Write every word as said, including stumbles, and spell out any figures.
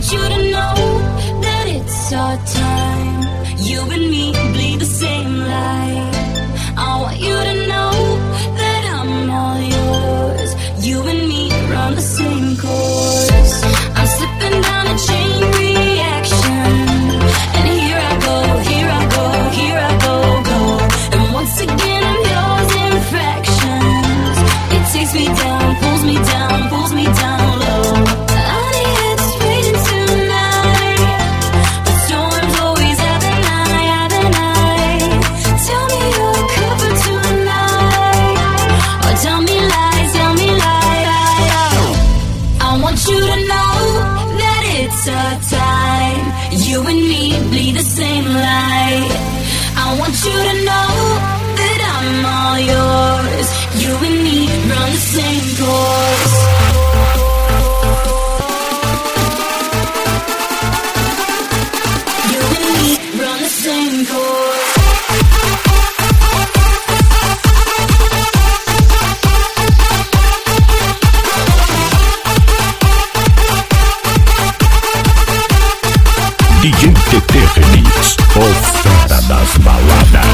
want you to know that it's our time. You and me bleed the same light. I want you to know that I'm all yours. You and me run the same course. I'm slipping down a chain reaction, and here I go, here I go, here I go, go. And once again I'm yours in fractions. It takes me down, pulls me down, pulls me down low. Honey, it's raining tonight. The storms always have an eye, have an eye. Tell me you're covered tonight, or tell me lies, tell me lies. I want you to know that it's our time. You and me bleed the same light. I want you to know that I'm all yours. You and me run the same course. You and me run the same course. D J T T Remix, o fera das baladas.